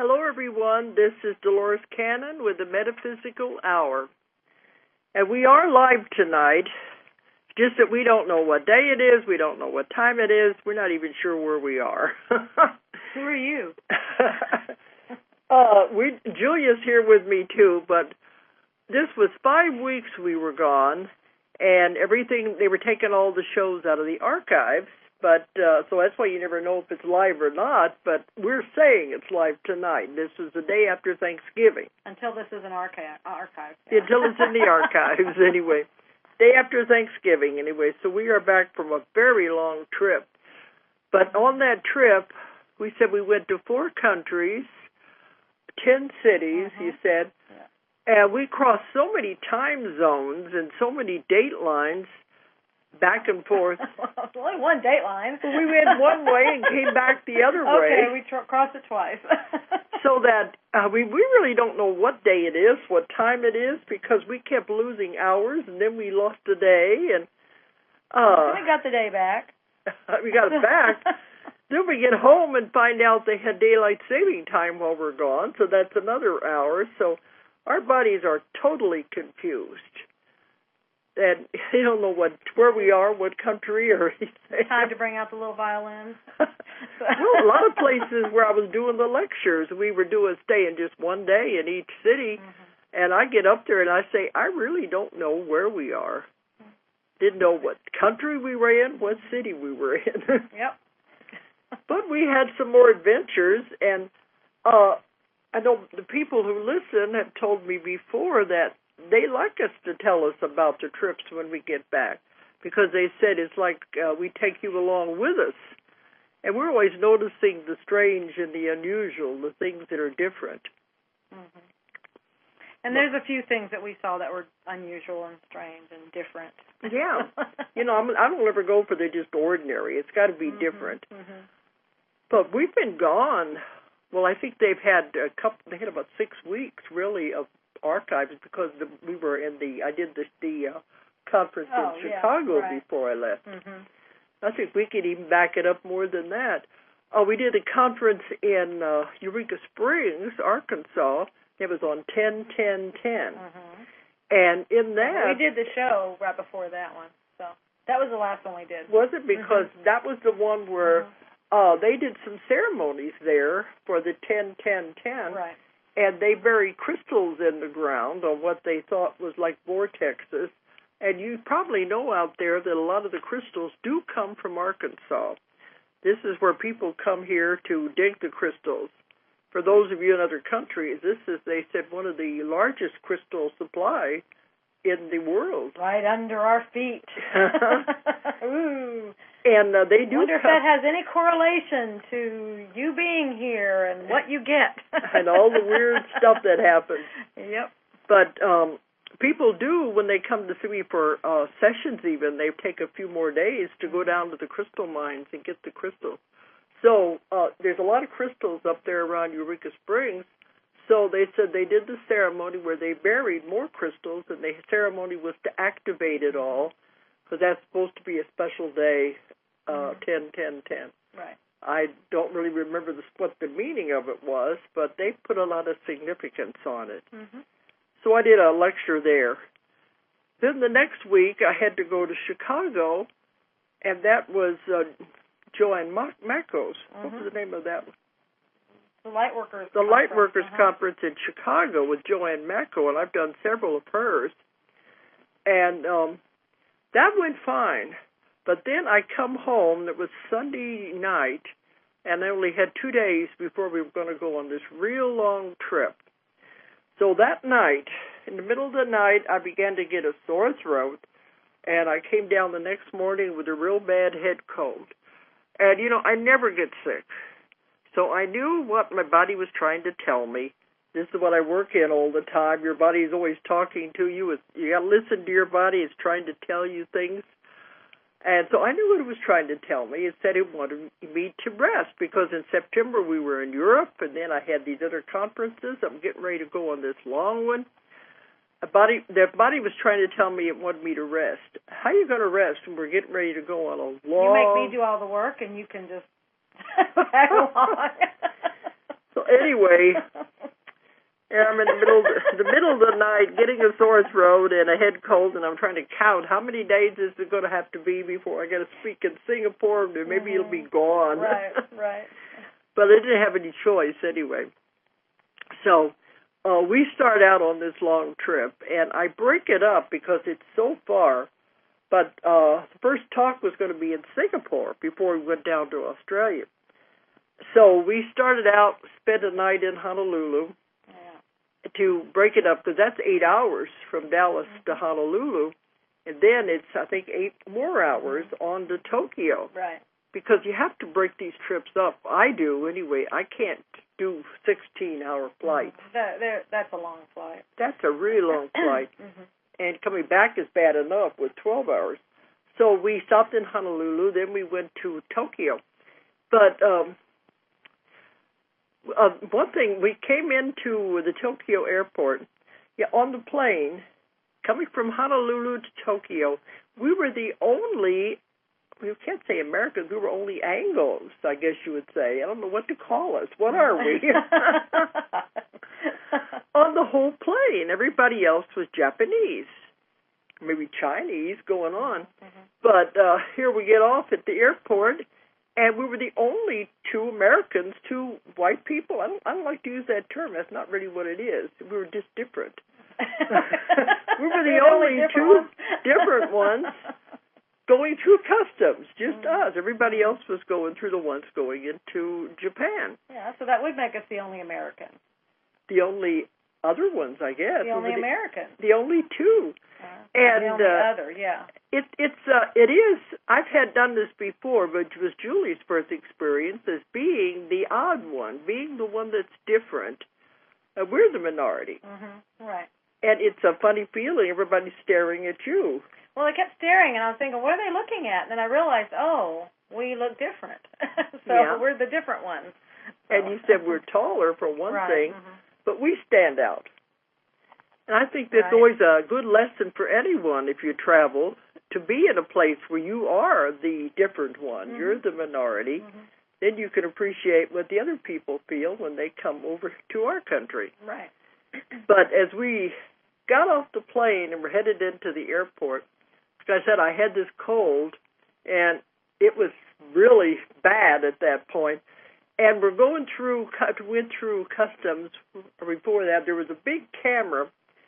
Hello, everyone. This is Dolores Cannon with the Metaphysical Hour. And we are live tonight, just that we don't know what day it is. We don't know what time it is. We're not even sure where we are. Who are you? Julia's here with me, too, but this was 5 weeks we were gone, and everything, they were taking all the shows out of the archives. But so that's why you never know if it's live or not, but we're saying it's live tonight. This is the day after Thanksgiving. Until this is an archive. Yeah. Until it's in the archives, anyway. Day after Thanksgiving, anyway. So we are back from a very long trip. But on that trip, we said we went to 4 countries, 10 cities, you said. Yeah. And we crossed so many time zones and so many date lines, back and forth. Well, only one date line. Well, we went one way and came back the other way. Okay, we crossed it twice. So that we really don't know what day it is, what time it is, because we kept losing hours, and then we lost a day, and we got the day back. We got it back. Then we get home and find out they had daylight saving time while we're gone, so that's another hour. So our bodies are totally confused. And they don't know where we are, what country, or anything. Time to bring out the little violin. Well, a lot of places where I was doing the lectures, we were staying just one day in each city, and I get up there and I say, I really don't know where we are. Didn't know what country we were in, what city we were in. Yep. But we had some more adventures, and I know the people who listen have told me before that they like us to tell us about the trips when we get back, because they said it's like we take you along with us. And we're always noticing the strange and the unusual, the things that are different. Mm-hmm. And there's a few things that we saw that were unusual and strange and different. Yeah. I don't ever go for the just ordinary. It's got to be different. Mm-hmm. But we've been gone. Well, I think they had about 6 weeks, really, of archives, because I did the conference in Chicago before I left. Mm-hmm. I think we could even back it up more than that. We did a conference in Eureka Springs, Arkansas. It was on 10-10-10. Mm-hmm. And in that... We did the show right before that one. So that was the last one we did. Was it? Because that was the one where they did some ceremonies there for the 10-10-10. Right. And they buried crystals in the ground on what they thought was like vortexes. And you probably know out there that a lot of the crystals do come from Arkansas. This is where people come here to dig the crystals. For those of you in other countries, this is, they said, one of the largest crystal supply in the world. Right under our feet. Ooh. And they do. Wonder if that has any correlation to you being here and what you get. And all the weird stuff that happens. Yep. But people do, when they come to see me for sessions even, they take a few more days to go down to the crystal mines and get the crystals. So there's a lot of crystals up there around Eureka Springs. So they said they did the ceremony where they buried more crystals, and the ceremony was to activate it all, because that's supposed to be a special day, 10-10-10. Right. I don't really remember what the meaning of it was, but they put a lot of significance on it. Mm-hmm. So I did a lecture there. Then the next week I had to go to Chicago, and that was Joanne Mackos. What was the name of that one? The Lightworkers The Lightworkers Conference in Chicago with Joanne Macko, and I've done several of hers. And that went fine. But then I come home, it was Sunday night, and I only had 2 days before we were going to go on this real long trip. So that night, in the middle of the night, I began to get a sore throat, and I came down the next morning with a real bad head cold. And, I never get sick. So I knew what my body was trying to tell me. This is what I work in all the time. Your body is always talking to you. You got to listen to your body. It's trying to tell you things. And so I knew what it was trying to tell me. It said it wanted me to rest, because in September we were in Europe, and then I had these other conferences. I'm getting ready to go on this long one. The body was trying to tell me it wanted me to rest. How are you going to rest when we're getting ready to go on a long... You make me do all the work, and you can just tag along. So So anyway, I'm in the middle of the night getting a sore throat and a head cold, and I'm trying to count how many days is it going to have to be before I get to speak in Singapore. Maybe it'll be gone. Right, right. But I didn't have any choice anyway. So we start out on this long trip, and I break it up because it's so far. But the first talk was going to be in Singapore before we went down to Australia. So we started out, spent a night in Honolulu to break it up, because that's 8 hours from Dallas to Honolulu. And then it's, I think, 8 more hours on to Tokyo. Right. Because you have to break these trips up. I do, anyway. I can't do 16-hour flights. That's a long flight. That's a really long flight. And coming back is bad enough with 12 hours. So we stopped in Honolulu, then we went to Tokyo. But one thing, we came into the Tokyo airport. On the plane, coming from Honolulu to Tokyo, we were the only, you can't say Americans, we were only Anglos, I guess you would say. I don't know what to call us. What are we? On the whole plane, everybody else was Japanese, maybe Chinese going on. But here we get off at the airport, and we were the only 2 Americans, 2 white people. I don't like to use that term. That's not really what it is. We were just different. We were the only 2 different ones going through customs, just us. Everybody else was going through the ones going into Japan. Yeah, so that would make us the only Americans. The only other ones, I guess. The only Americans. The only 2. And the only other, yeah. It is. I've had done this before, but it was Julie's first experience as being the odd one, being the one that's different. We're the minority. Right. And it's a funny feeling. Everybody's staring at you. Well, they kept staring, and I was thinking, what are they looking at? And then I realized, oh, we look different. So we're the different ones. So. And you said we're taller, for one thing, but we stand out. And I think that's always a good lesson for anyone if you travel, to be in a place where you are the different one, you're the minority, then you can appreciate what the other people feel when they come over to our country. Right. But as we got off the plane and were headed into the airport, like I said, I had this cold, and it was really bad at that point. And we're went through customs. Before that, there was a big camera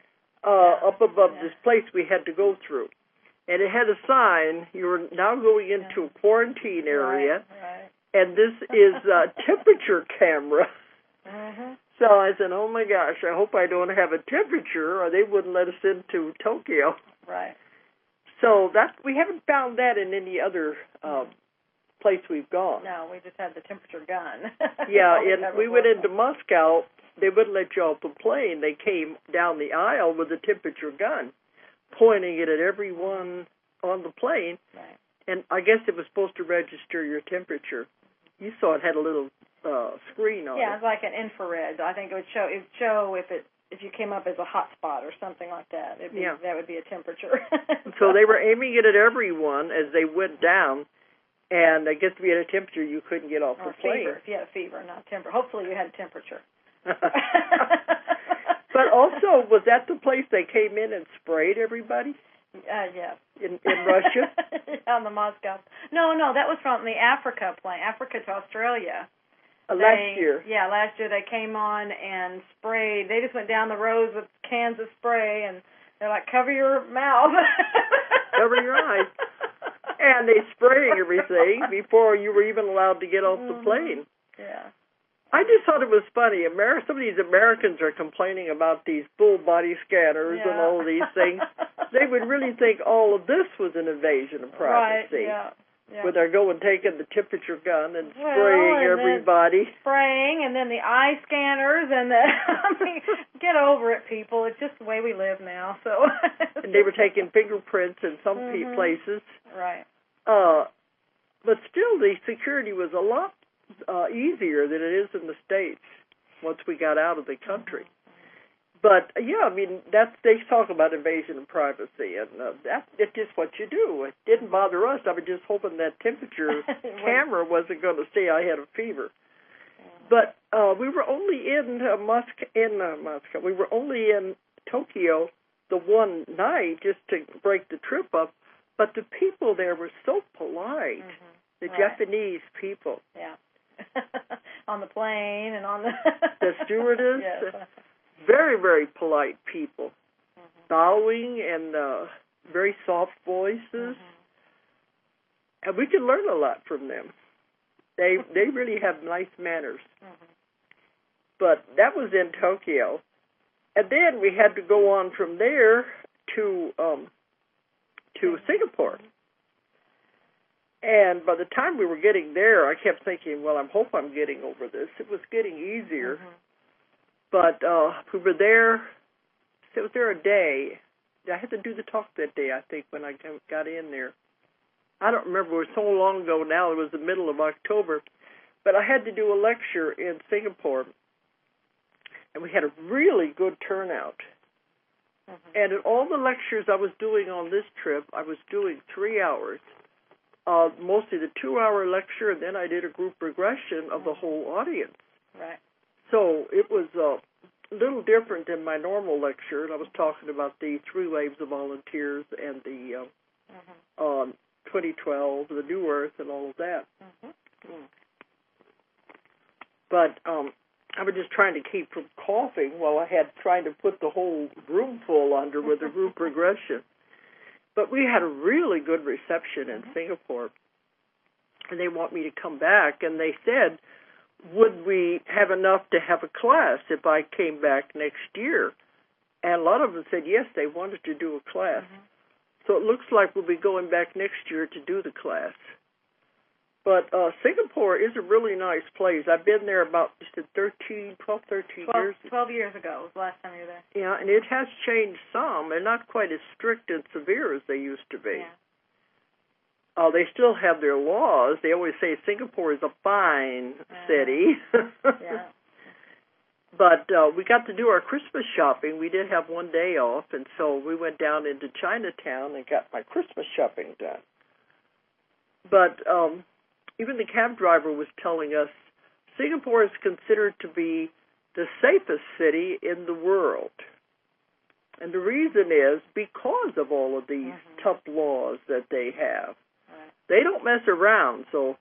up above this place we had to go through. And it had a sign, you're now going into a quarantine area, and this is a temperature camera. So I said, oh my gosh, I hope I don't have a temperature, or they wouldn't let us into Tokyo. Right. So we haven't found that in any other place we've gone. No, we just had the temperature gun. Yeah, and we went into Moscow. They wouldn't let you off the plane. They came down the aisle with a temperature gun, pointing it at everyone on the plane. Right. And I guess it was supposed to register your temperature. You saw it had a little screen on it. Yeah, it's like an infrared. I think it would show if you came up as a hot spot or something like that. That would be a temperature. So they were aiming it at everyone as they went down. And I guess if you had a temperature, you couldn't get off the plane. Fever. If you had a fever, not temperature. Hopefully you had a temperature. But also, was that the place they came in and sprayed everybody? Yes. In Russia? On the Moscow. No, that was from the Africa to Australia. Last year. Yeah, last year they came on and sprayed. They just went down the rows with cans of spray, and they're like, cover your mouth. Cover your eyes. And they spraying everything before you were even allowed to get off the plane. Yeah. I just thought it was funny. Some of these Americans are complaining about these full body scanners and all these things. They would really think all of this was an invasion of privacy. Right, yeah. Where they're going taking the temperature gun and spraying everybody. Spraying, and then the eye scanners, and get over it, people. It's just the way we live now. So. And they were taking fingerprints in some places. Right. But still, the security was a lot easier than it is in the States once we got out of the country. But, yeah, I mean, they talk about invasion of privacy, and it's just what you do. It didn't bother us. I was just hoping that temperature camera wasn't going to say I had a fever. But we were only in Moscow. We were only in Tokyo the one night just to break the trip up. But the people there were so polite. The Japanese people. Yeah. On the plane and on the stewardess. Yes. Very, very polite people. Bowing and very soft voices. And we can learn a lot from them. They really have nice manners. But that was in Tokyo. And then we had to go on from there to Singapore. And by the time we were getting there, I kept thinking, well, I hope I'm getting over this. It was getting easier. But we were there. I was there a day. I had to do the talk that day, I think, when I got in there. I don't remember. It was so long ago now. It was the middle of October. But I had to do a lecture in Singapore. And we had a really good turnout. And in all the lectures I was doing on this trip, I was doing 3 hours. Mostly the 2-hour lecture, and then I did a group regression of the whole audience. Right. So it was a little different than my normal lecture, and I was talking about the 3 waves of volunteers and the 2012, the New Earth, and all of that. But I was just trying to keep from coughing while I had trying to put the whole room full under with the group regression. But we had a really good reception in Singapore, and they want me to come back, and they said, would we have enough to have a class if I came back next year? And a lot of them said, yes, they wanted to do a class. So it looks like we'll be going back next year to do the class. But Singapore is a really nice place. I've been there about 12 years. 12 years ago was the last time you were there. Yeah, and it has changed some. They're not quite as strict and severe as they used to be. Yeah. They still have their laws. They always say Singapore is a fine city. Yeah. But we got to do our Christmas shopping. We did have one day off, and so we went down into Chinatown and got my Christmas shopping done. But even the cab driver was telling us Singapore is considered to be the safest city in the world. And the reason is because of all of these tough laws that they have. They don't mess around. So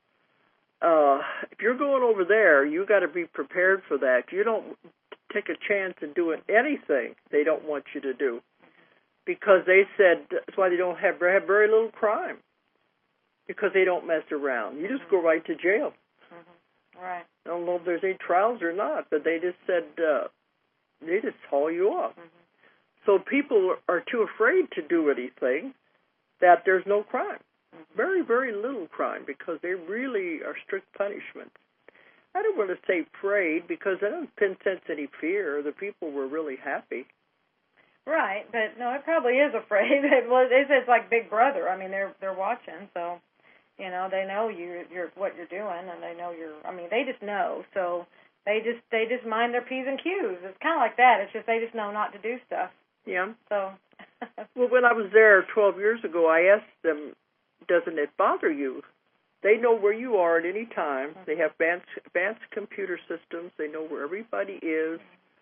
if you're going over there, you got to be prepared for that. You don't take a chance in doing anything they don't want you to do. Because they said that's why they don't have very little crime. Because they don't mess around. You just go right to jail. Right. I don't know if there's any trials or not, but they just said they just haul you off. So people are too afraid to do anything that there's no crime. Very, very little crime because they really are strict punishments. I don't want to say afraid because I don't sense any fear. The people were really happy. Right, but no, it probably is afraid. It's like Big Brother. I mean, they're watching, so you know they know you're what you're doing, and they know you're. I mean, they just know, so they just mind their P's and Q's. It's kind of like that. It's just they just know not to do stuff. Yeah. So. Well, when I was there 12 years ago, I asked them, "Doesn't it bother you?" They know where you are at any time. They have advanced computer systems. They know where everybody is.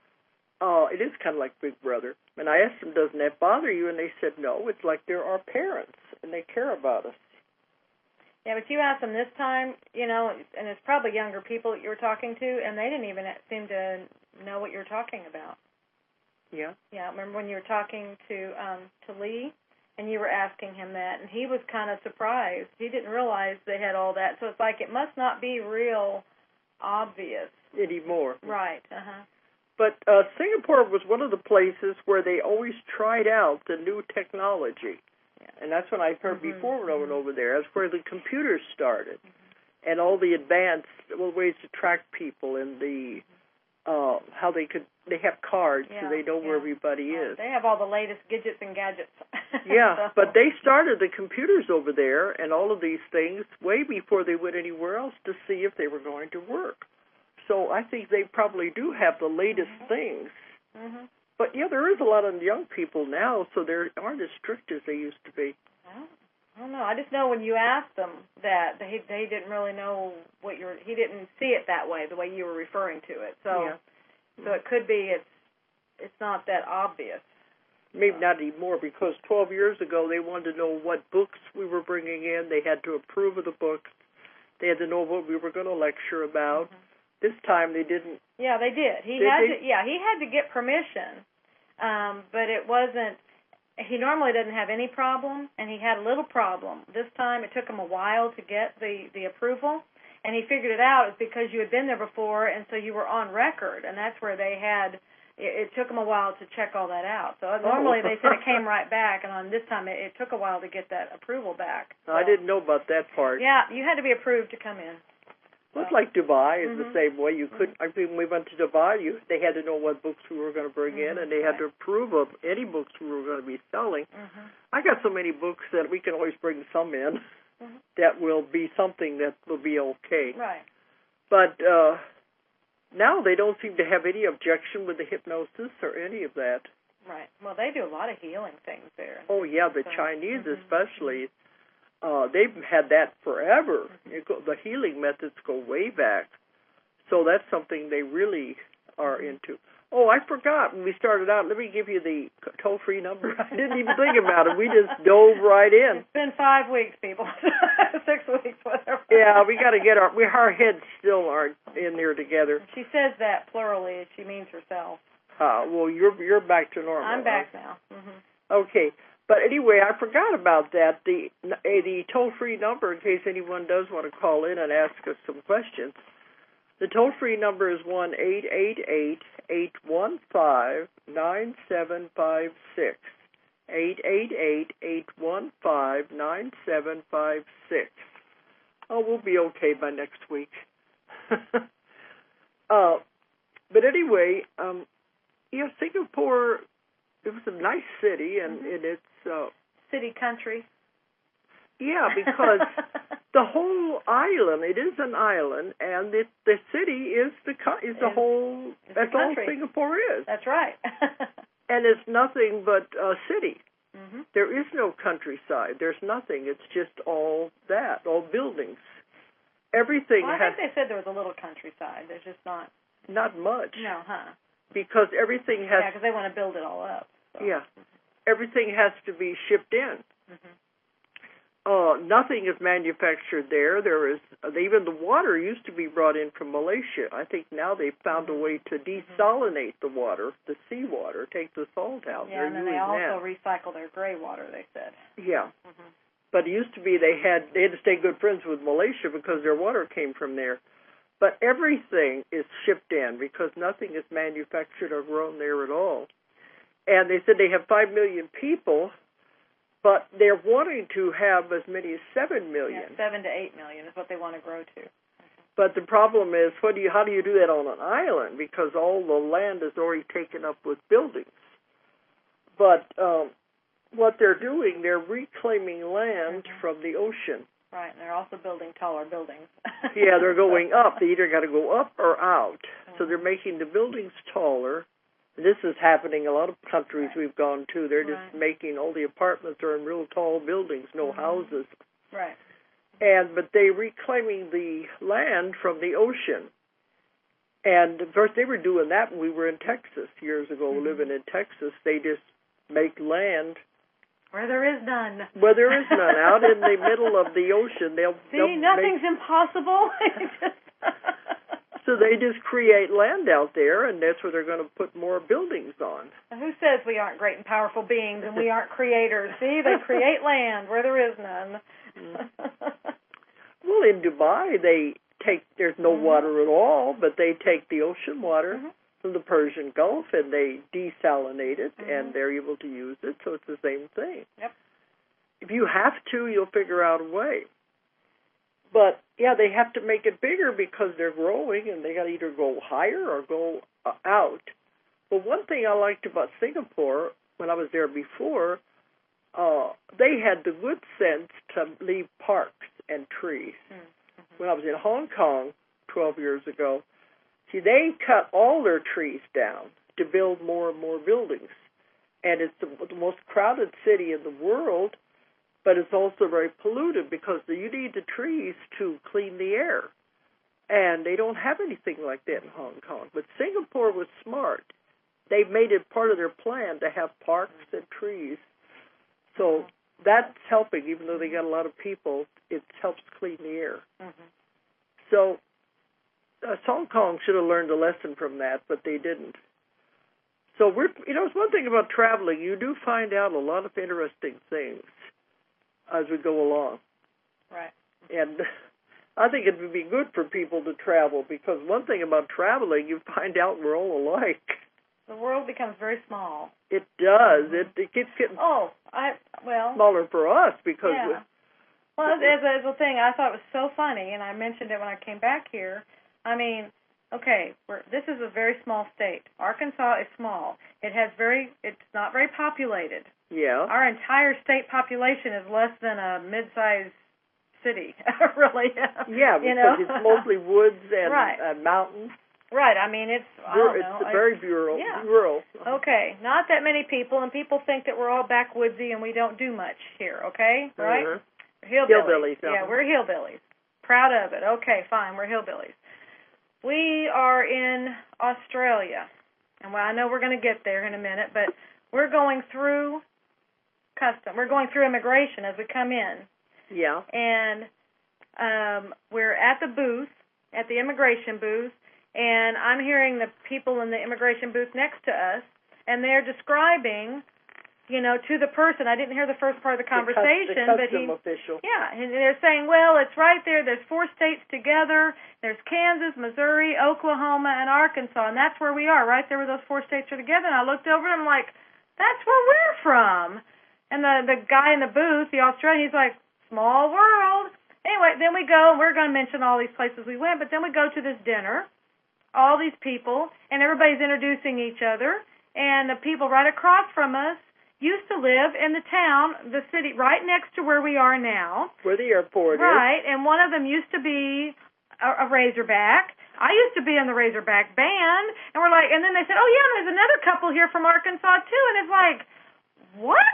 It is kind of like Big Brother. And I asked them, doesn't that bother you? And they said, no, it's like they're our parents, and they care about us. Yeah, but you asked them this time, you know, and it's probably younger people that you were talking to, and they didn't even seem to know what you were talking about. Yeah. Yeah, I remember when you were talking to Lee, and you were asking him that, and he was kind of surprised. He didn't realize they had all that. So it's like it must not be real obvious. Anymore. Right, uh-huh. But Singapore was one of the places where they always tried out the new technology. Yeah. And that's what I heard before when I went over there. That's where the computers started. And all the advanced ways to track people and the how they have cards so they know where everybody is. They have all the latest gadgets and gadgets. Yeah, so. But they started the computers over there and all of these things way before they went anywhere else to see if they were going to work. So I think they probably do have the latest things. But, yeah, there is a lot of young people now, so they aren't as strict as they used to be. I don't know. I just know when you asked them that they didn't really know he didn't see it that way, the way you were referring to it. So so it could be it's not that obvious. Maybe not anymore, because 12 years ago they wanted to know what books we were bringing in. They had to approve of the books. They had to know what we were going to lecture about. This time they didn't. Yeah, they did. He had to get permission, but it wasn't. He normally doesn't have any problem, and he had a little problem. This time it took him a while to get the approval, and he figured it out. It's because you had been there before, and so you were on record, and that's where they had. It took them a while to check all that out. So normally they said it came right back, and on this time it took a while to get that approval back. So, I didn't know about that part. Yeah, you had to be approved to come in. Well, it's like Dubai is the same way. You couldn't. I mean, when we went to Dubai, they had to know what books we were going to bring in, and they had to approve of any books we were going to be selling. I got so many books that we can always bring some in that will be something that will be okay. Right. But now they don't seem to have any objection with the hypnosis or any of that. Right. Well, they do a lot of healing things there. Oh, yeah, the Chinese especially. They've had that forever. The healing methods go way back. So that's something they really are into. Oh, I forgot when we started out. Let me give you the toll-free number. I didn't even think about it. We just dove right in. It's been 5 weeks, people. 6 weeks, whatever. Yeah, we got to get our heads still aren't in there together. She says that plurally. She means herself. Well, you're back to normal. I'm back now. Okay. But anyway, I forgot about that. The toll-free number, in case anyone does want to call in and ask us some questions, the toll-free number is 1-888-815-9756. 888-815-9756. Oh, we'll be okay by next week. But anyway, Singapore, it was a nice city, and it's city country. Yeah, because the whole island, it is an island, and the city is all Singapore is. That's right. And it's nothing but a city. There is no countryside. There's nothing. It's just all buildings. Everything I think they said there was a little countryside. There's just not much. No, huh? Because everything has. Yeah, because they want to build it all up. So. Yeah, everything has to be shipped in. Nothing is manufactured there. There is even the water used to be brought in from Malaysia. I think now they've found a way to desalinate the water, the seawater, take the salt out. Yeah, and then they also recycle their gray water, they said. Yeah. But it used to be they had to stay good friends with Malaysia because their water came from there. But everything is shipped in because nothing is manufactured or grown there at all. And they said they have 5 million people, but they're wanting to have as many as 7 million. Yeah, 7 to 8 million is what they want to grow to. But the problem is, how do you do that on an island? Because all the land is already taken up with buildings. But what they're doing, they're reclaiming land from the ocean. Right, and they're also building taller buildings. Yeah, they're going up. They either got to go up or out. So they're making the buildings taller. This is happening in a lot of countries we've gone to. They're just making all the apartments are in real tall buildings, no houses. Right. But they're reclaiming the land from the ocean. And of course, they were doing that when we were in Texas years ago, living in Texas. They just make land where there is none. Where there is none, out in the middle of the ocean. Nothing's impossible. So they just create land out there, and that's where they're going to put more buildings on. Who says we aren't great and powerful beings and we aren't creators? See, they create land where there is none. Well, in Dubai, there's no water at all, but they take the ocean water from the Persian Gulf and they desalinate it, and they're able to use it, so it's the same thing. Yep. If you have to, you'll figure out a way. But, yeah, they have to make it bigger because they're growing, and they got to either go higher or go out. But one thing I liked about Singapore, when I was there before, they had the good sense to leave parks and trees. When I was in Hong Kong 12 years ago, they cut all their trees down to build more and more buildings. And it's the most crowded city in the world, but it's also very polluted because you need the trees to clean the air. And they don't have anything like that in Hong Kong. But Singapore was smart. They made it part of their plan to have parks and trees. So that's helping, even though they got a lot of people, it helps clean the air. So Hong Kong should have learned a lesson from that, but they didn't. So it's one thing about traveling. You do find out a lot of interesting things as we go along. Right. And I think it would be good for people to travel, because one thing about traveling, you find out we're all alike. The world becomes very small. It does. It keeps getting smaller for us because as a thing, I thought it was so funny, and I mentioned it when I came back here. I mean, okay, this is a very small state. Arkansas is small. It's not very populated. Yeah. Our entire state population is less than a mid-sized city, really. Yeah, because it's mostly woods and mountains. Right. I mean, it's very rural. Yeah. Rural. Okay. Not that many people, and people think that we're all backwoodsy and we don't do much here, okay? Right? Hillbillies. Yeah, we're hillbillies. Proud of it. Okay, fine, we're hillbillies. We are in Australia, and I know we're going to get there in a minute, but we're going through We're going through immigration as we come in. Yeah. And we're at the booth, at the immigration booth, and I'm hearing the people in the immigration booth next to us, and they're describing, to the person. I didn't hear the first part of the conversation, the custom official. Yeah, and they're saying, well, it's right there. There's 4 states together. There's Kansas, Missouri, Oklahoma, and Arkansas, and that's where we are, right there where those 4 states are together. And I looked over and I'm like, that's where we're from. And the guy in the booth, the Australian, he's like, small world. Anyway, then we go, and we're going to mention all these places we went, but then we go to this dinner, all these people, and everybody's introducing each other, and the people right across from us used to live in the town, the city, right next to where we are now. Where the airport is. Right, and one of them used to be a Razorback. I used to be in the Razorback band, and we're like, and then they said, oh, yeah, and there's another couple here from Arkansas, too, and it's like, what?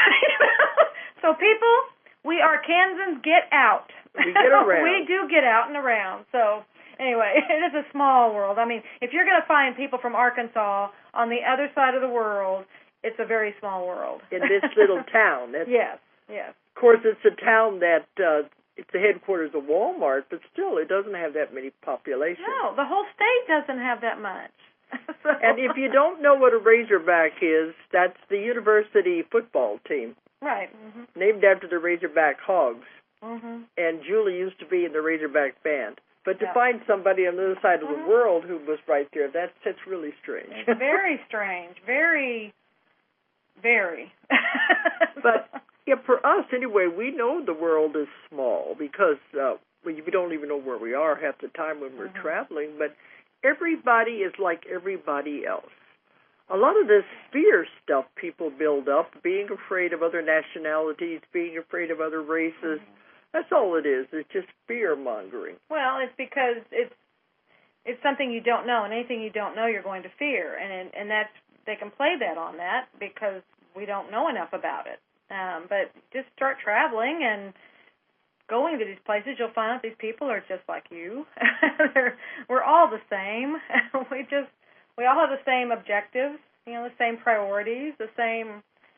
So people, we are Kansans, get out. We get around. We do get out and around. So anyway, it is a small world. I mean, if you're going to find people from Arkansas on the other side of the world, it's a very small world. In this little town. Yes. Of course, it's a town that it's the headquarters of Walmart, but still, it doesn't have that many population. No, the whole state doesn't have that much. So. And if you don't know what a Razorback is, that's the university football team. Right. Named after the Razorback Hogs. And Julie used to be in the Razorback band. But to find somebody on the other side of the world who was right there, that's really strange. It's very strange. Very, very. But yeah, for us anyway, we know the world is small because we don't even know where we are half the time when we're traveling. But everybody is like everybody else. A lot of this fear stuff people build up, being afraid of other nationalities, being afraid of other races, that's all it is. It's just fear-mongering. Well, it's because it's something you don't know, and anything you don't know you're going to fear. And that's they can play that on that because we don't know enough about it. But just start traveling and going to these places, you'll find out these people are just like you. We're all the same. We all have the same objectives, the same priorities, the same,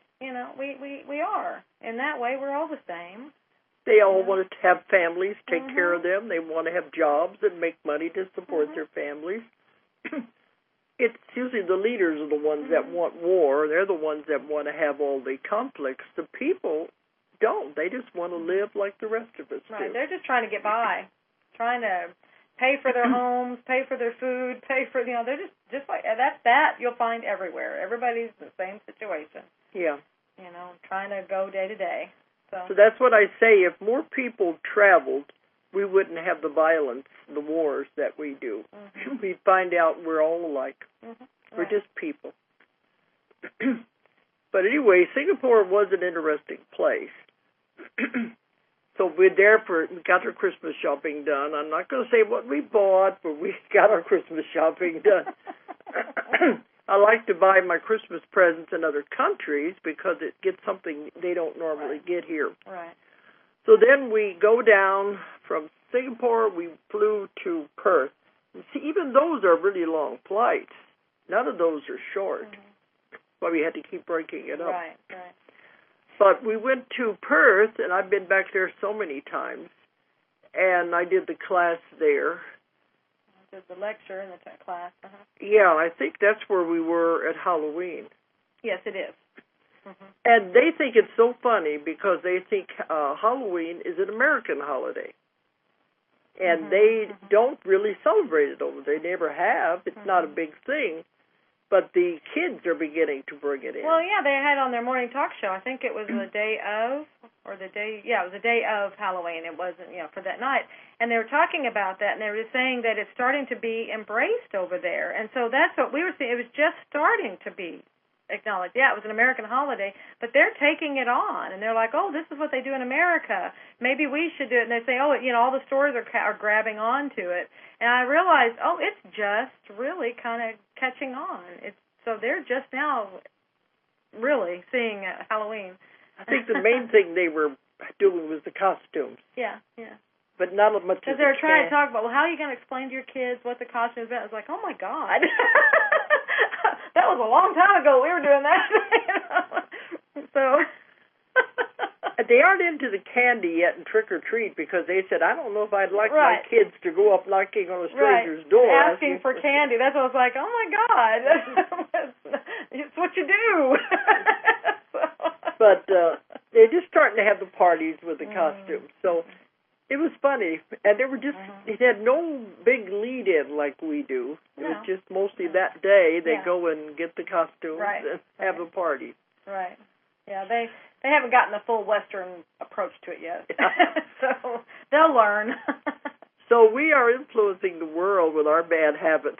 we are. In that way, we're all the same. They all want to have families, take care of them. They want to have jobs and make money to support their families. It's usually the leaders are the ones that want war. They're the ones that want to have all the conflicts. The people don't. They just want to live like the rest of us do. Right. They're just trying to get by, trying to pay for their homes, pay for their food, pay for, they're just like, that you'll find everywhere. Everybody's in the same situation. Yeah. Trying to go day to day. So that's what I say. If more people traveled, we wouldn't have the violence, the wars that we do. We'd find out we're all alike. We're just people. But anyway, Singapore was an interesting place. So we're there we got our Christmas shopping done. I'm not going to say what we bought, but we got our Christmas shopping done. I like to buy my Christmas presents in other countries because it gets something they don't normally get here. Right. So then we go down from Singapore. We flew to Perth. And see, even those are really long flights. None of those are short. But we had to keep breaking it up. Right. But we went to Perth, and I've been back there so many times. And I did the class there. Did the lecture in the class. Yeah, I think that's where we were at Halloween. Yes, it is. And they think it's so funny because they think Halloween is an American holiday. And they don't really celebrate it over there. They never have. It's not a big thing. But the kids are beginning to bring it in. Well, yeah, they had on their morning talk show. I think it was the day of, it was the day of Halloween. It wasn't, for that night. And they were talking about that, and they were saying that it's starting to be embraced over there. And so that's what we were seeing. It was just starting to be acknowledged. Yeah, it was an American holiday, but they're taking it on, and they're like, oh, this is what they do in America. Maybe we should do it. And they say, oh, all the stores are grabbing on to it. And I realized, oh, it's just really kind of catching on. So they're just now really seeing Halloween. I think the main thing they were doing was the costumes. Yeah. But not much. Because they were trying to talk about, well, how are you going to explain to your kids what the costume is about? I was like, oh, my God. That was a long time ago we were doing that. So they aren't into the candy yet and trick or treat because they said, I don't know if I'd like my kids to go up knocking on a stranger's door. Asking for candy. That's what I was like, oh, my God. It's what you do. But they're just starting to have the parties with the costumes. So it was funny. And they were just, it had no big lead-in like we do. It was just mostly that day they go and get the costumes and have a party. Right. Yeah, they haven't gotten the full Western approach to it yet. So they'll learn. So we are influencing the world with our bad habits.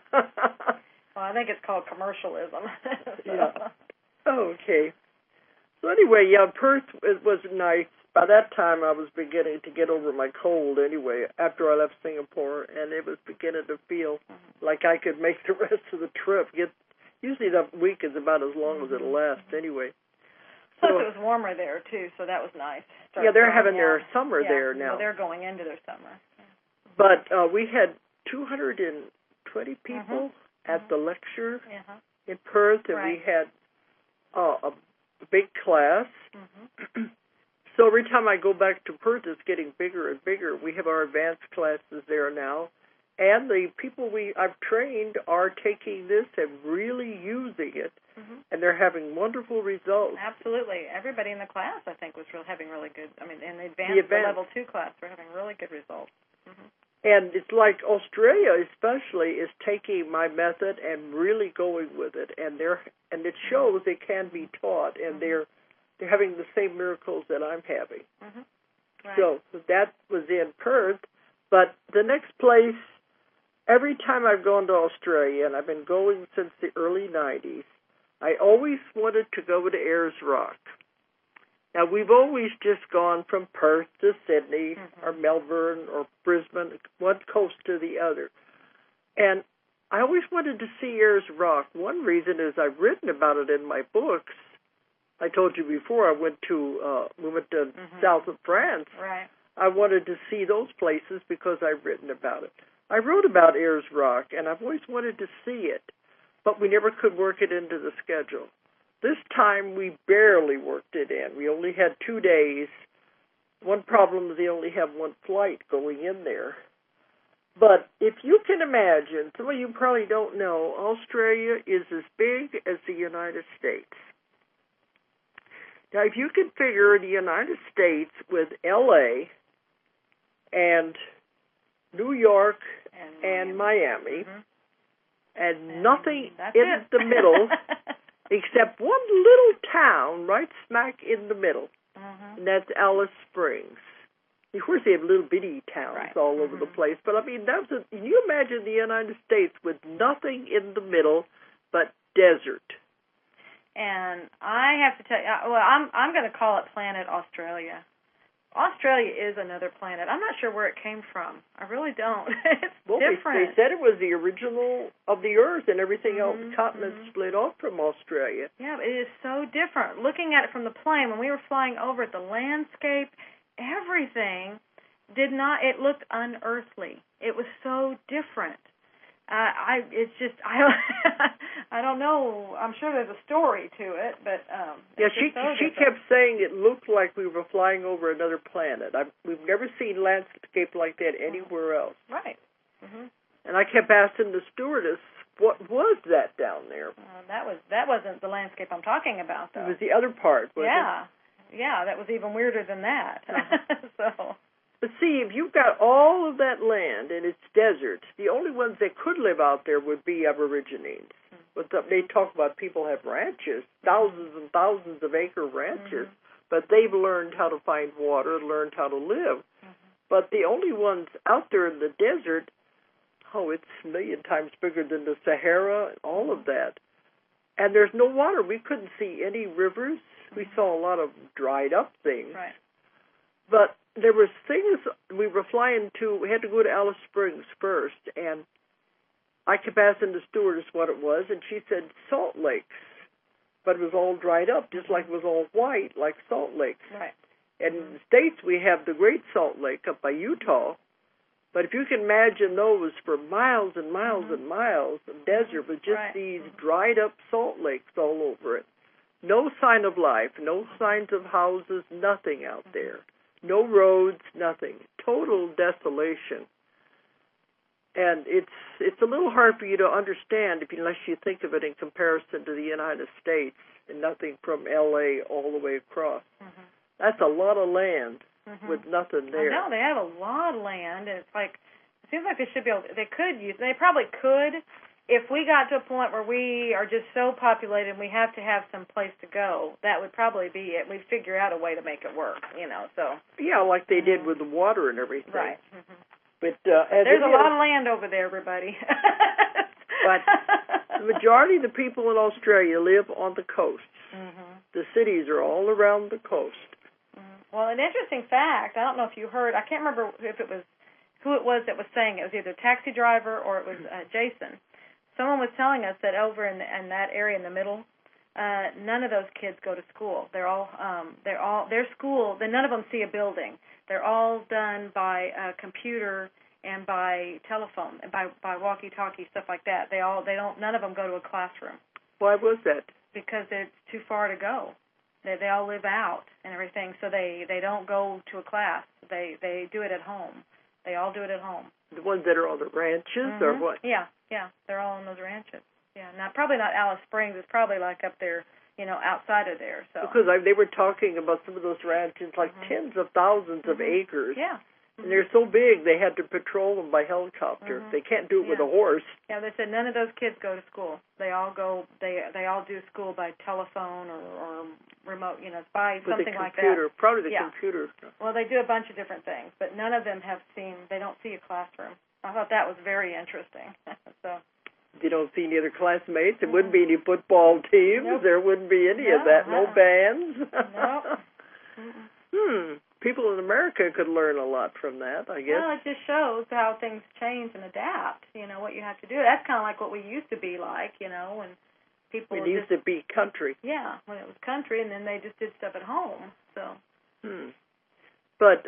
Well, I think it's called commercialism. Yeah. Okay. So anyway, Perth was nice. By that time, I was beginning to get over my cold anyway, after I left Singapore, and it was beginning to feel like I could make the rest of the trip. Usually the week is about as long as it'll last anyway. Plus it was warmer there, too, so that was nice. They're having their summer there now. Well, they're going into their summer. But we had 220 people at the lecture in Perth, and we had a big class. So every time I go back to Perth, it's getting bigger and bigger. We have our advanced classes there now, and the people I've trained are taking this and really using it, and they're having wonderful results. Absolutely. Everybody in the class, I think, was having really good, in the advanced level 2 class, we're having really good results. And it's like Australia especially is taking my method and really going with it, and it shows it can be taught, and they're having the same miracles that I'm having. Right. So that was in Perth. But the next place, every time I've gone to Australia, and I've been going since the early 90s, I always wanted to go to Ayers Rock. Now, we've always just gone from Perth to Sydney or Melbourne or Brisbane, one coast to the other. And I always wanted to see Ayers Rock. One reason is I've written about it in my books. I told you before we went to south of France. Right. I wanted to see those places because I've written about it. I wrote about Ayers Rock, and I've always wanted to see it, but we never could work it into the schedule. This time we barely worked it in. We only had 2 days. One problem is they only have one flight going in there. But if you can imagine, some of you probably don't know, Australia is as big as the United States. Now, if you can figure the United States with L.A. and New York and Miami and nothing in the middle except one little town right smack in the middle, and that's Alice Springs. Of course, they have little bitty towns all over the place, but I mean, can you imagine the United States with nothing in the middle but desert? And I have to tell you, well, I'm going to call it Planet Australia Australia is another planet. I'm not sure where it came from. I really don't. It's different. They said it was the original of the Earth, and everything else continent split off from Australia. Yeah, but it is so different. Looking at it from the plane, when we were flying over it, the landscape, everything it looked unearthly. It was so different. I don't know. I'm sure there's a story to it, but she kept saying it looked like we were flying over another planet. We've never seen landscape like that anywhere else. Right. Mm-hmm. And I kept asking the stewardess, what was that down there? That wasn't the landscape I'm talking about, though. It was the other part, wasn't it? Yeah, that was even weirder than that. So. But see, if you've got all of that land and it's desert, the only ones that could live out there would be Aborigines. But they talk about people have ranches, thousands and thousands of acre ranches, but they've learned how to find water, learned how to live. But the only ones out there in the desert, it's a million times bigger than the Sahara and all of that. And there's no water. We couldn't see any rivers. We saw a lot of dried up things. Right. But there were things we were flying to. We had to go to Alice Springs first, and I kept asking the stewardess what it was, and she said salt lakes. But it was all dried up, just like it was all white, like salt lakes. Right. And in the States, we have the Great Salt Lake up by Utah. But if you can imagine those for miles and miles and miles of desert with just these dried up salt lakes all over it. No sign of life, no signs of houses, nothing out there. No roads, nothing. Total desolation. And it's a little hard for you to understand unless you think of it in comparison to the United States and nothing from L.A. all the way across. That's a lot of land with nothing there. No, they have a lot of land, and it seems like they should be able. They probably could. If we got to a point where we are just so populated and we have to have some place to go, that would probably be it. We'd figure out a way to make it work, so. Yeah, like they did with the water and everything. Right. But there's a lot of land over there, everybody. But the majority of the people in Australia live on the coast. The cities are all around the coast. Well, an interesting fact, I don't know if you heard, I can't remember who it was that was saying it. It was either a taxi driver or it was Jason. Someone was telling us that over in that area in the middle, none of those kids go to school. Their school. None of them see a building. They're all done by computer and by telephone and by walkie-talkie, stuff like that. None of them go to a classroom. Why was that? Because it's too far to go. They all live out and everything, so they don't go to a class. They do it at home. They all do it at home. The ones that are on the ranches or what? Yeah, they're all on those ranches. Yeah, probably not Alice Springs. It's probably like up there, outside of there. So because they were talking about some of those ranches, like tens of thousands of acres. Yeah. And they're so big they had to patrol them by helicopter. They can't do it with a horse. Yeah, they said none of those kids go to school. They all go. They all do school by telephone or remote. By something like that. With the computer, probably the computer. Well, they do a bunch of different things, but none of them have seen. They don't see a classroom. I thought that was very interesting. So. You don't see any other classmates. There wouldn't be any football teams. Nope. There wouldn't be any of that. No bands. No. People in America could learn a lot from that, I guess. Well, it just shows how things change and adapt. What you have to do. That's kind of like what we used to be like. When people. It used to be country. Yeah, when it was country, and then they just did stuff at home. So. But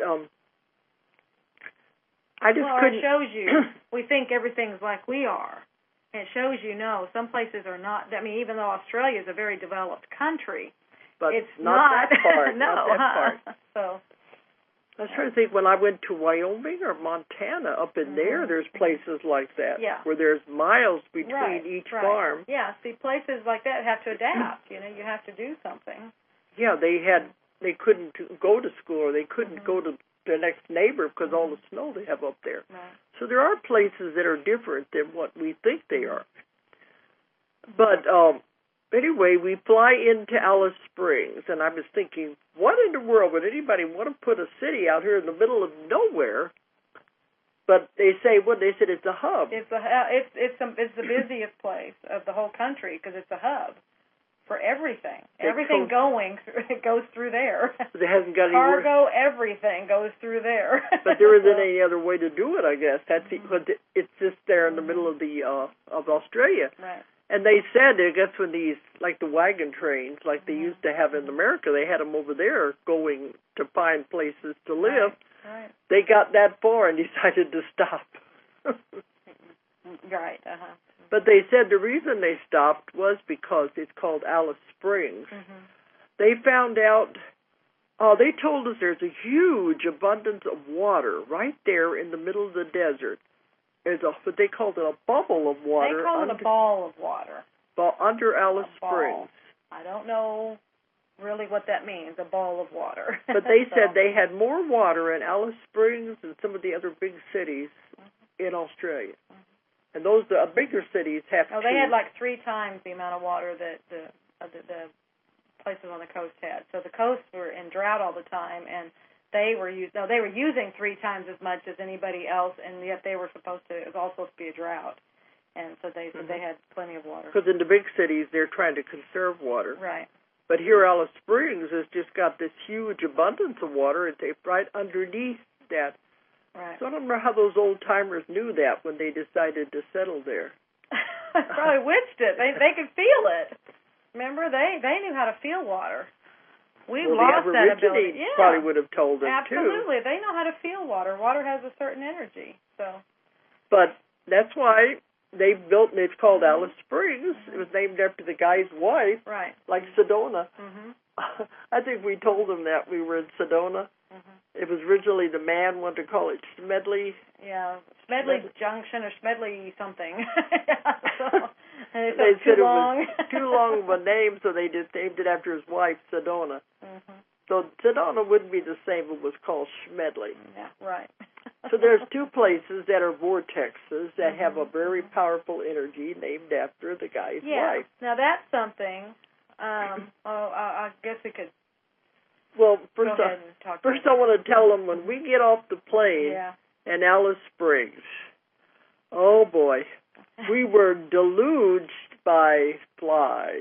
I just couldn't. It shows you. We think everything's like we are. And it shows some places are not. I mean, even though Australia is a very developed country, but it's not that part. No, not that part. So. I was trying to think when I went to Wyoming or Montana, up in there, there's places like that where there's miles between each farm. Yeah, see, places like that have to adapt. You have to do something. Yeah, they couldn't go to school or they couldn't go to the next neighbor because all the snow they have up there. Right. So there are places that are different than what we think they are. But anyway, we fly into Alice Springs, and I was thinking, what in the world would anybody want to put a city out here in the middle of nowhere? But they said it's a hub. It's the busiest place of the whole country because it's a hub. for everything. Everything going, it goes through there. But it hasn't got any cargo, everything goes through there. But there isn't any other way to do it, I guess. But it's just there in the middle of of Australia. Right. And they said, I guess, when these, like the wagon trains, like they used to have in America, they had them over there going to find places to live. Right. They got that far and decided to stop. Right. But they said the reason they stopped was because it's called Alice Springs. They found out, they told us there's a huge abundance of water right there in the middle of the desert. But they called it a bubble of water. They call it a ball of water. Under Alice Springs. I don't know really what that means, a ball of water. But they said they had more water in Alice Springs than some of the other big cities in Australia. And those bigger cities have they had like 3 times the amount of water that the places on the coast had. So the coasts were in drought all the time, and they were using 3 times as much as anybody else, and yet it was all supposed to be a drought. And so they said they had plenty of water. Because in the big cities, they're trying to conserve water. Right. But here, Alice Springs has just got this huge abundance of water. It's right underneath that. Right. So I don't know how those old-timers knew that when they decided to settle there. Probably witched it. They could feel it. Remember, they knew how to feel water. We've lost that ability. Yeah. Probably would have told them, too. Absolutely. They know how to feel water. Water has a certain energy. So. But that's why they built, and it's called Alice Springs. It was named after the guy's wife, right? Like Sedona. I think we told them that we were in Sedona. It was originally the man wanted to call it Smedley. Yeah, Smedley Junction or Smedley something. And they said too long. It was too long of a name, so they just named it after his wife, Sedona. So Sedona wouldn't be the same if it was called Smedley. Yeah, right. So there's 2 places that are vortexes that have a very powerful energy named after the guy's wife. Now that's something. I guess we could. Well, first I want to tell them when we get off the plane in Alice Springs, oh boy, we were deluged by flies.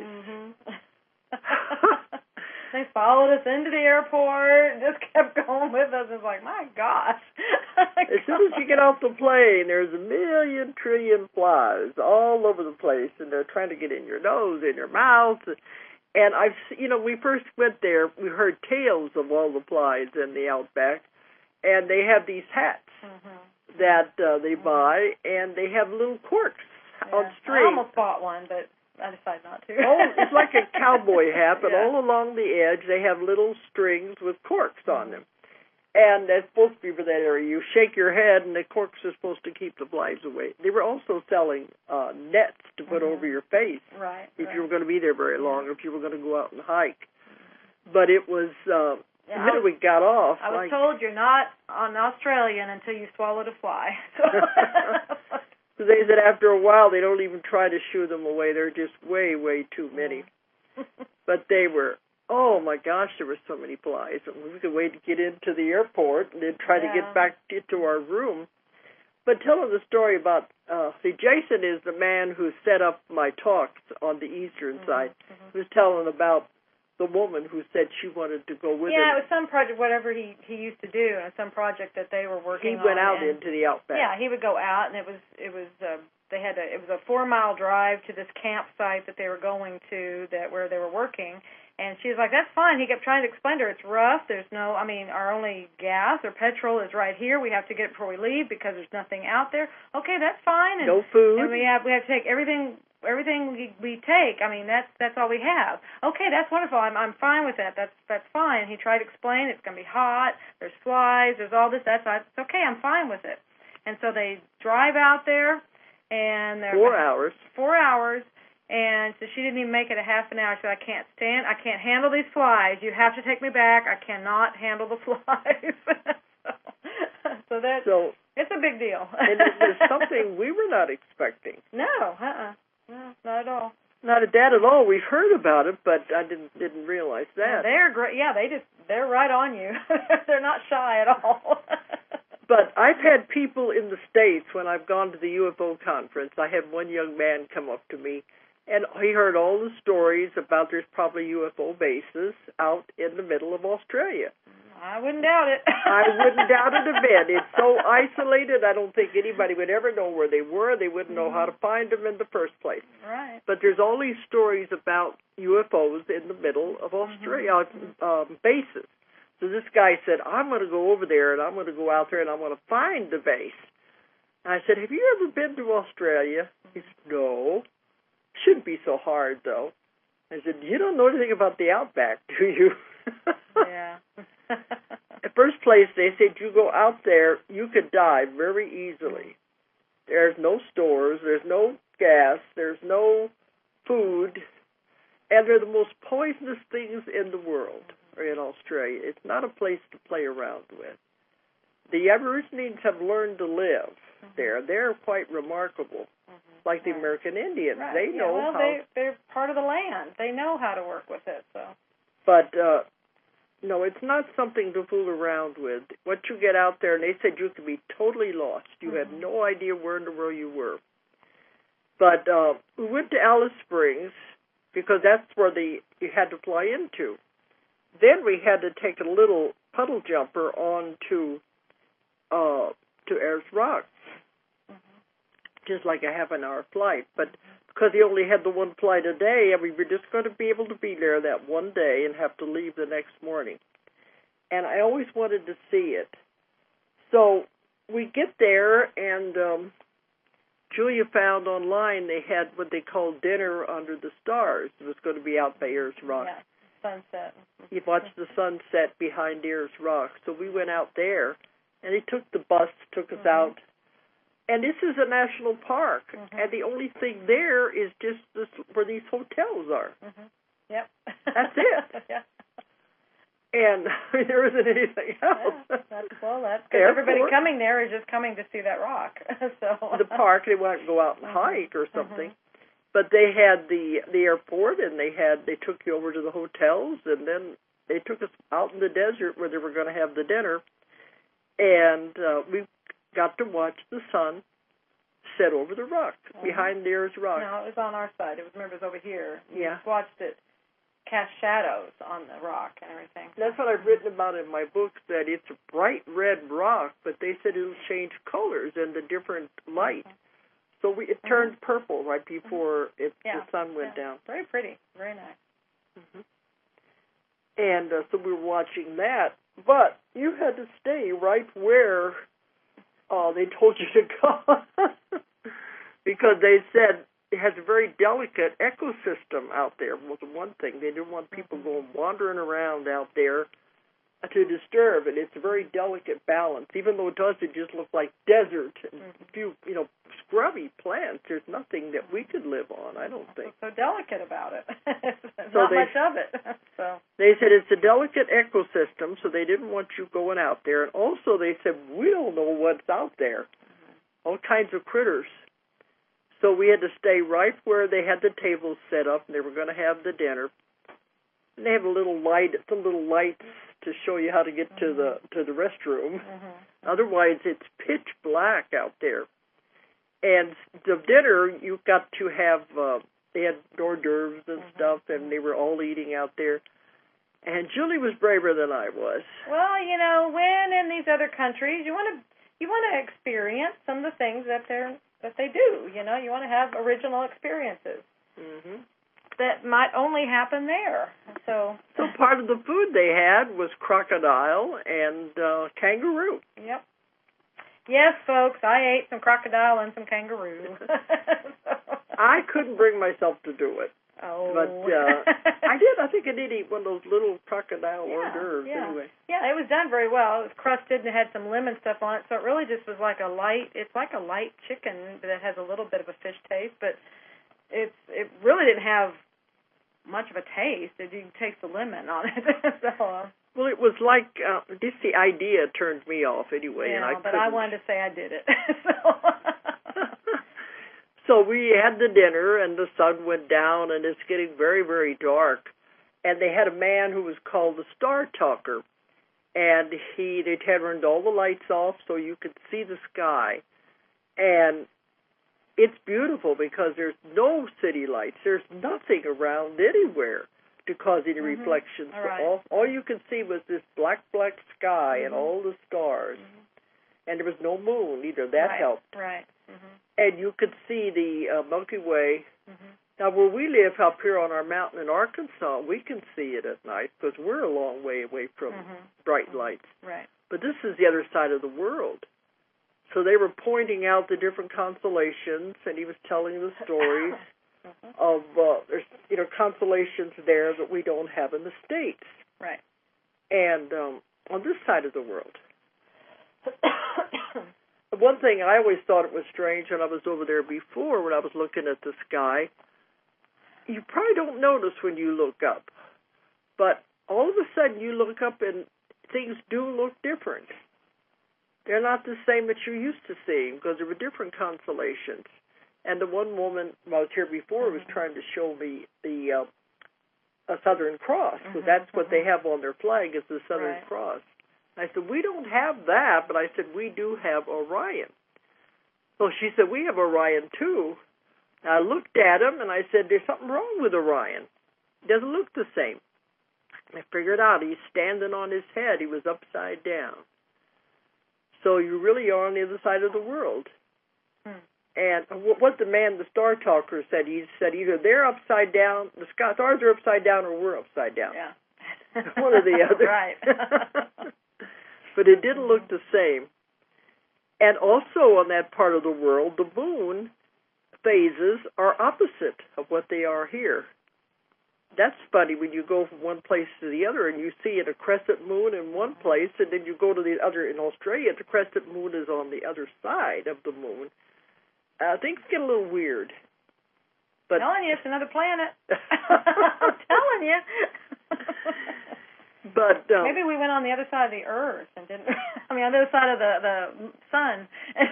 They followed us into the airport, just kept going with us. It's like, my gosh. As soon as you get off the plane, there's a million trillion flies all over the place, and they're trying to get in your nose, in your mouth. And we first went there, we heard tales of all the flies in the outback, and they have these hats that they buy, and they have little corks on strings. I almost bought one, but I decided not to. It's like a cowboy hat, but all along the edge they have little strings with corks on them. And that's supposed to be for that area. You shake your head, and the corks are supposed to keep the flies away. They were also selling nets to put over your face if you were going to be there very long, or if you were going to go out and hike. But it was, the minute we got off... I was told you're not an Australian until you swallowed a fly. So they said after a while, they don't even try to shoo them away. They're just way, way too many. But they were... Oh, my gosh, there were so many flies. We could wait to get into the airport and then try to get back to our room. But tell them the story about, Jason is the man who set up my talks on the eastern side. He was telling about the woman who said she wanted to go with him. Yeah, it was some project, whatever he used to do, and some project that they were working on. He went out into the outback. Yeah, he would go out, and it was it was a 4-mile drive to this campsite that they were going to, where they were working. And she was like, that's fine. He kept trying to explain to her, it's rough. There's our only gas or petrol is right here. We have to get it before we leave because there's nothing out there. Okay, that's fine. And, no food. And we have to take everything we take. I mean, that's all we have. Okay, that's wonderful. I'm fine with that. That's fine. He tried to explain it's going to be hot. There's flies. There's all this. It's okay. I'm fine with it. And so they drive out there, and 4 hours. 4 hours. And so she didn't even make it a half an hour. She said, I can't handle these flies. You have to take me back. I cannot handle the flies. so it's a big deal. And it was something we were not expecting. No, no, not at all. Not at all. We've heard about it, but I didn't realize that. Well, they're great. Yeah, they're right on you. They're not shy at all. But I've had people in the States, when I've gone to the UFO conference, I had one young man come up to me, And he heard all the stories about there's probably UFO bases out in the middle of Australia. I wouldn't doubt it. I wouldn't doubt it a bit. It's so isolated, I don't think anybody would ever know where they were. They wouldn't know how to find them in the first place. Right. But there's all these stories about UFOs in the middle of Australia, bases. So this guy said, I'm going to go over there, and I'm going to go out there, and I'm going to find the base. And I said, have you ever been to Australia? He said, no. Shouldn't be so hard, though. I said, you don't know anything about the outback, do you? Yeah. At first place, they said you go out there, you could die very easily. There's no stores, there's no gas, there's no food, and they're the most poisonous things in the world, or in Australia. It's not a place to play around with. The Aborigines have learned to live there. They're quite remarkable, like the American Indians. Right. They know how. They're part of the land. They know how to work with it. So. But no, it's not something to fool around with. Once you get out there, and they said you could be totally lost. You had no idea where in the world you were. But we went to Alice Springs because that's where you had to fly into. Then we had to take a little puddle jumper on to Ayers Rock, just like a half-an-hour flight. But because he only had the one flight a day, and we were just going to be able to be there that one day and have to leave the next morning. And I always wanted to see it. So we get there, and Julia found online they had what they called Dinner Under the Stars. It was going to be out by Ayers Rock. Yeah, sunset. You watched the sunset behind Ayers Rock. So we went out there, and he took the bus, took us out. And this is a national park, and the only thing there is just where these hotels are. Yep. That's it. Yeah. And there isn't anything else. Yeah, that's because everybody coming there is just coming to see that rock. So the park, they want to go out and hike or something. But they had the airport, and they took you over to the hotels, and then they took us out in the desert where they were going to have the dinner, and we got to watch the sun set over the rock, behind Ayers Rock. No, it was on our side. It was over here. You Yeah. just watched it cast shadows on the rock and everything. That's what I've written about in my books, that it's a bright red rock, but they said it'll change colors in the different light. So it turned purple right before the sun went down. Very pretty. Very nice. And so we were watching that. But you had to stay right where they told you to go. Because they said it has a very delicate ecosystem out there, was one thing. They didn't want people going wandering around out there to disturb it. It's a very delicate balance. Even though it just look like desert and a few, scrubby plants, there's nothing that we could live on, I don't think. So delicate about it. So Not much of it. So they said it's a delicate ecosystem, so they didn't want you going out there. And also they said, we don't know what's out there. All kinds of critters. So we had to stay right where they had the tables set up, and they were going to have the dinner. And they have some little lights to show you how to get to the restroom. Otherwise, it's pitch black out there. And the dinner, you got to have, they had hors d'oeuvres and stuff, and they were all eating out there. And Julie was braver than I was. Well, when in these other countries, you want to experience some of the things that they do. You want to have original experiences that might only happen there. So part of the food they had was crocodile and kangaroo. Yep. Yes, folks, I ate some crocodile and some kangaroo. I couldn't bring myself to do it. Oh. But I did. I think I did eat one of those little crocodile hors d'oeuvres anyway. Yeah, it was done very well. It was crusted and it had some lemon stuff on it, so it really just was like a light chicken that has a little bit of a fish taste, but it really didn't have much of a taste. You can taste the lemon on it. Well, it was like just the idea turned me off anyway, and I couldn't. But I wanted to say I did it. So we had the dinner, and the sun went down, and it's getting very, very dark. And they had a man who was called the Star Talker, and they turned all the lights off so you could see the sky. And it's beautiful because there's no city lights. There's nothing around anywhere to cause any reflections. Right. All you could see was this black sky and all the stars. And there was no moon either. That helped. Right. And you could see the Milky Way. Now, where we live up here on our mountain in Arkansas, we can see it at night because we're a long way away from bright lights. Right. But this is the other side of the world. So they were pointing out the different constellations, and he was telling the stories of there's constellations there that we don't have in the States. Right. And on this side of the world. One thing I always thought it was strange when I was over there before, when I was looking at the sky, you probably don't notice when you look up, but all of a sudden you look up and things do look different. They're not the same that you're used to seeing because there were different constellations. And the one woman I was here before was trying to show me the a Southern Cross, because that's what they have on their flag is the Southern Cross. I said, we don't have that, but I said, we do have Orion. So she said, we have Orion too. I looked at him and I said, there's something wrong with Orion. It doesn't look the same. I figured out he's standing on his head. He was upside down. So you really are on the other side of the world. And what the man, the Star Talker, said, he said either they're upside down, the stars are upside down, or we're upside down. Yeah. One or the other. Right. But it didn't look the same. And also on that part of the world, the moon phases are opposite of what they are here. That's funny when you go from one place to the other and you see it a crescent moon in one place, and then you go to the other in Australia, the crescent moon is on the other side of the moon. Things get a little weird. But I'm telling you, it's another planet. I'm telling you. But maybe we went on the other side of the Earth and didn't. I mean, on the other side of the sun.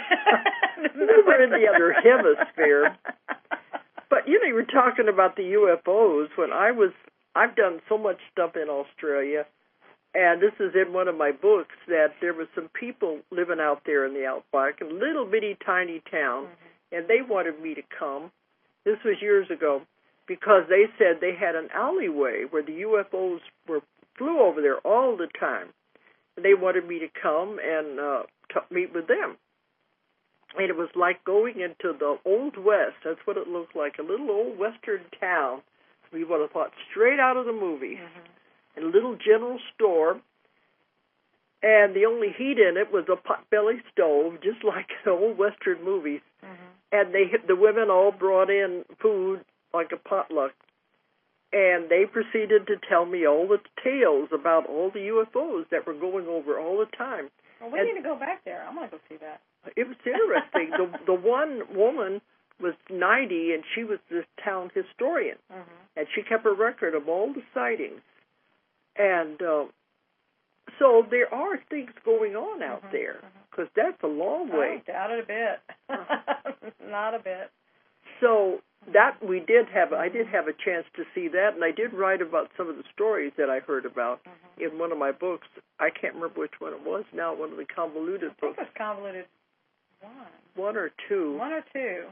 We were in the other hemisphere. But you were talking about the UFOs. I've done so much stuff in Australia, and this is in one of my books, that there was some people living out there in the outback, in a little bitty tiny town, and they wanted me to come. This was years ago, because they said they had an alleyway where the UFOs flew over there all the time. And they wanted me to come and meet with them. And it was like going into the Old West. That's what it looked like, a little old western town. We would have thought straight out of the movies. And a little general store. And the only heat in it was a potbelly stove, just like the old western movies. And the women all brought in food like a potluck. And they proceeded to tell me all the tales about all the UFOs that were going over all the time. Well, we need to go back there. I want to go see that. It was interesting. The one woman was 90, and she was this town historian. And she kept a record of all the sightings. And so there are things going on out there, because that's a long way. I doubt it a bit. Not a bit. So that I did have a chance to see that, and I did write about some of the stories that I heard about in one of my books. I can't remember which one it was now, one of the convoluted books. I think it was convoluted one. One or two. One or two.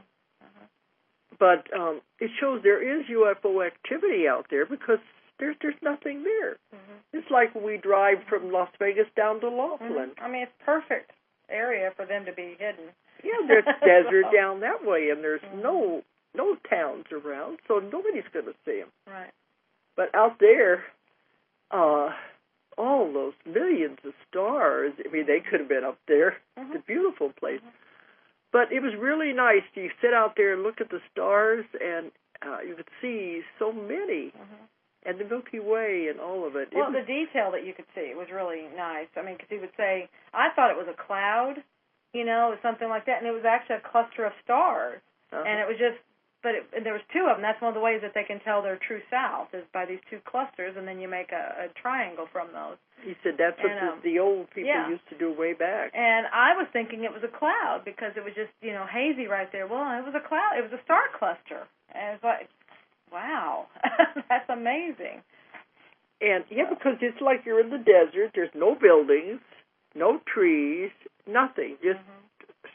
But it shows there is UFO activity out there, because there's nothing there. It's like when we drive from Las Vegas down to Laughlin. I mean, it's perfect area for them to be hidden. Yeah, there's desert down that way, and there's no towns around, so nobody's going to see them. Right. But out there, all those millions of stars, I mean, they could have been up there. It's a beautiful place. But it was really nice. You sit out there and look at the stars, and you could see so many. And the Milky Way and all of it. Well, the detail that you could see was really nice. I mean, because he would say, I thought it was a cloud, it was something like that, and it was actually a cluster of stars. And it was just, and there was two of them. That's one of the ways that they can tell their true south, is by these two clusters, and then you make a triangle from those. He said that's what the old people used to do way back. And I was thinking it was a cloud, because it was just, hazy right there. Well, it was a cloud. It was a star cluster. And it's like, wow, that's amazing. And, because it's like you're in the desert. There's no buildings, no trees, nothing, just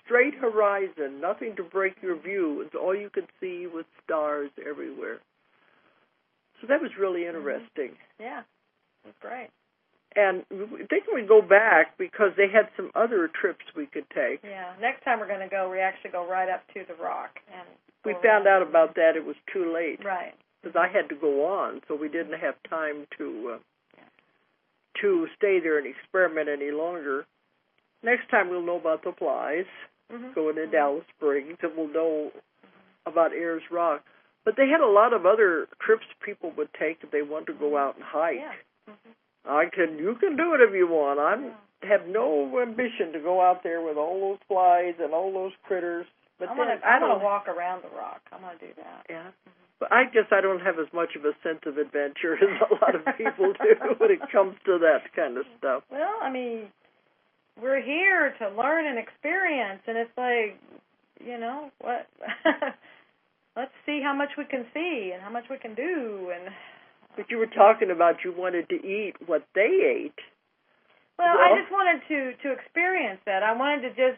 straight horizon, nothing to break your view. It's all you could see was stars everywhere. So that was really interesting. Yeah, it was great. And I think we go back because they had some other trips we could take. Yeah, next time we're going to go, we actually go right up to the rock. And we found out about that. It was too late. Right. Because I had to go on, so we didn't have time to stay there and experiment any longer. Next time we'll know about the flies going to Dallas Springs, and we'll know about Ayers Rock. But they had a lot of other trips people would take if they wanted to go out and hike. Yeah. You can do it if you want. I have no ambition to go out there with all those flies and all those critters. But I want to walk around the rock. I want to do that. Yeah. But I guess I don't have as much of a sense of adventure as a lot of people do when it comes to that kind of stuff. Well, I mean, we're here to learn and experience, and it's like, what? Let's see how much we can see and how much we can do. But you were talking about you wanted to eat what they ate. Well, I just wanted to experience that. I wanted to just,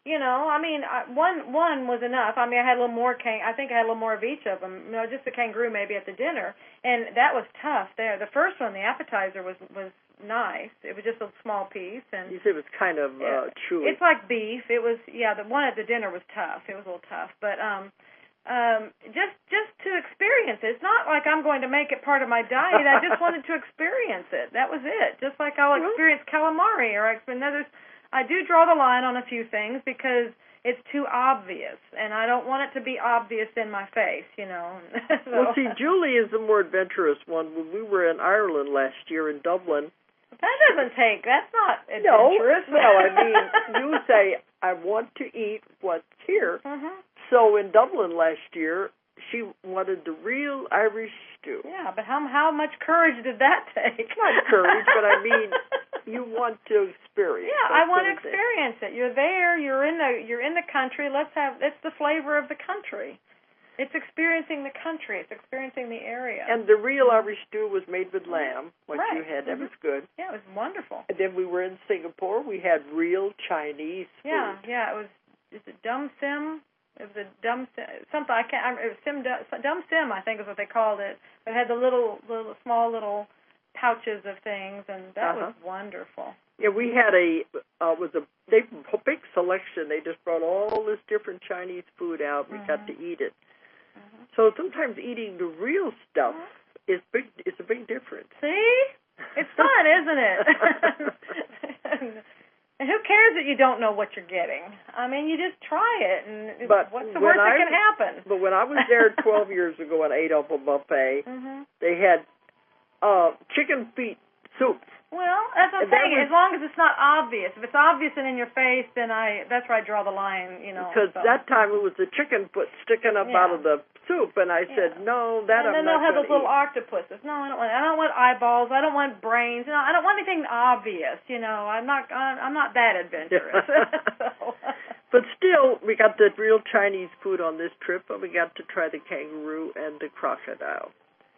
one was enough. I mean, I had a little more I think I had a little more of each of them. Just the kangaroo maybe at the dinner, and that was tough there. The first one, the appetizer, was nice. It was just a small piece, and you said it was kind of chewy. It's like beef. It was, the one at the dinner was tough. It was a little tough, but just to experience it. It's not like I'm going to make it part of my diet. I just wanted to experience it. That was it. Just like I'll experience calamari or I do draw the line on a few things because it's too obvious, and I don't want it to be obvious in my face, So. Well, see, Julie is the more adventurous one. When we were in Ireland last year in Dublin. That's not adventurous. No, I mean, you say, I want to eat what's here. So in Dublin last year, she wanted the real Irish stew. Yeah, but how much courage did that take? Not courage, but I mean, you want to experience. Yeah, I want to experience it. You're there. You're in the country. It's the flavor of the country. It's experiencing the country. It's experiencing the area. And the real Irish stew was made with lamb, like you had. That was good. Yeah, it was wonderful. And then we were in Singapore. We had real Chinese food. Yeah. It was. Is it dum sim? It was a dum something. I can't. It was dum sim. I think is what they called it. It had the small little pouches of things, and that was wonderful. Yeah, we had a big selection. They just brought all this different Chinese food out. We got to eat it. So sometimes eating the real stuff is big. It's a big difference. See, it's fun, isn't it? And who cares that you don't know what you're getting? I mean, you just try it, and what's the worst that can happen? But when I was there 12 years ago and ate off a buffet, they had chicken feet soup. Well, that's what I'm saying. As long as it's not obvious. If it's obvious and in your face, then that's where I draw the line, Because that time it was the chicken foot sticking up out of the soup, and I said, no, that I'm not going to eat. And then they'll have those little octopuses. No, I don't want eyeballs. I don't want brains. No, I don't want anything obvious. I'm not that adventurous. But still, we got the real Chinese food on this trip, and we got to try the kangaroo and the crocodile.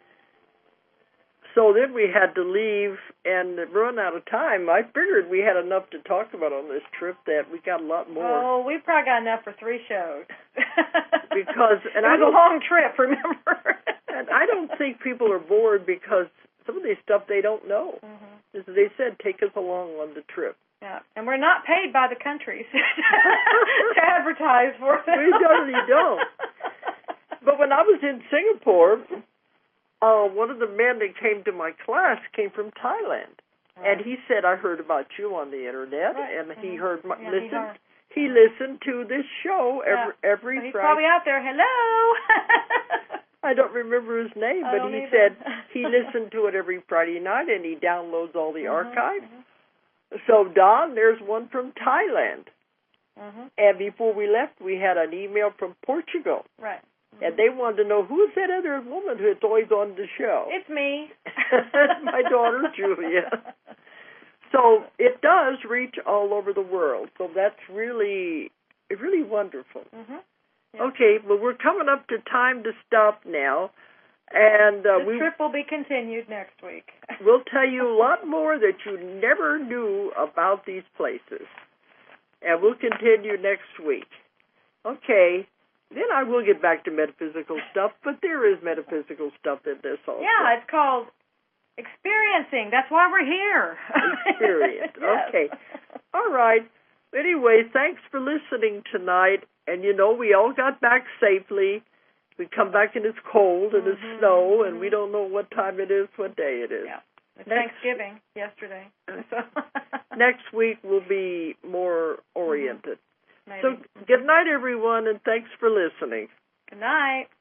So then we had to leave and run out of time. I figured we had enough to talk about on this trip that we got a lot more. Oh, we probably got enough for 3 shows. It was a long trip, remember? And I don't think people are bored because some of this stuff they don't know. As they said, take us along on the trip. Yeah, and we're not paid by the countries to advertise for them. We totally don't. But when I was in Singapore, one of the men that came to my class came from Thailand, and he said, "I heard about you on the internet," and he heard he listened to this show every so he's Friday. Probably out there. Hello. I don't remember his name, but he said he listened to it every Friday night, and he downloads all the archives. So, Don, there's one from Thailand. And before we left, we had an email from Portugal. Right. And they wanted to know, who's that other woman who's always on the show? It's me. My daughter, Julia. So it does reach all over the world. So that's really wonderful. Yeah. Okay, well, we're coming up to time to stop now. And the trip will be continued next week. We'll tell you a lot more that you never knew about these places. And we'll continue next week. Okay. Then I will get back to metaphysical stuff, but there is metaphysical stuff in this also. Yeah, it's called experiencing. That's why we're here. Experience. Yes. Okay. All right. Anyway, thanks for listening tonight. And, we all got back safely. We come back and it's cold and it's snow, and we don't know what time it is, what day it is. Yeah. It's Thanksgiving yesterday. Next week will be more oriented. Maybe. So good night, everyone, and thanks for listening. Good night.